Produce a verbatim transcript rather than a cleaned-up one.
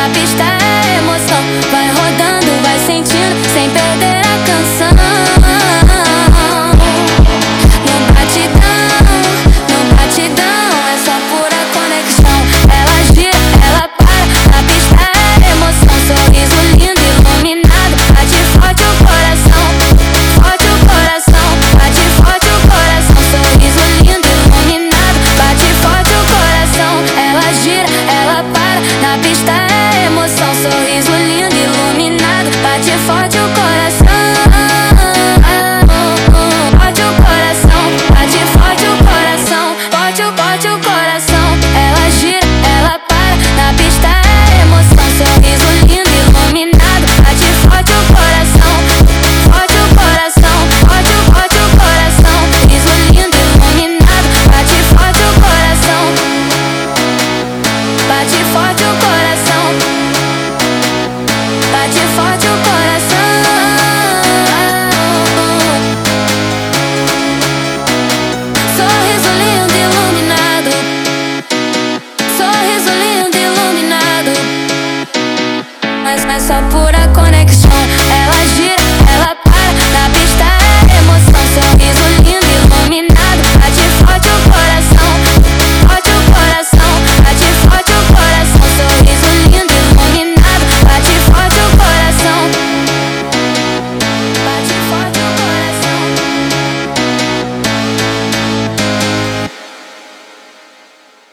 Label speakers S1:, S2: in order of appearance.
S1: na pista é emoção. Vai rodando, vai sentindo, sem perder a canção. No batidão, no batidão, é só pura conexão. Ela gira, ela para, na pista é emoção. Sorriso lindo, iluminado, bate forte o coração. Forte o coração, bate forte o coração. Sorriso lindo, iluminado, bate forte o coração. Ela gira, ela para, na pista é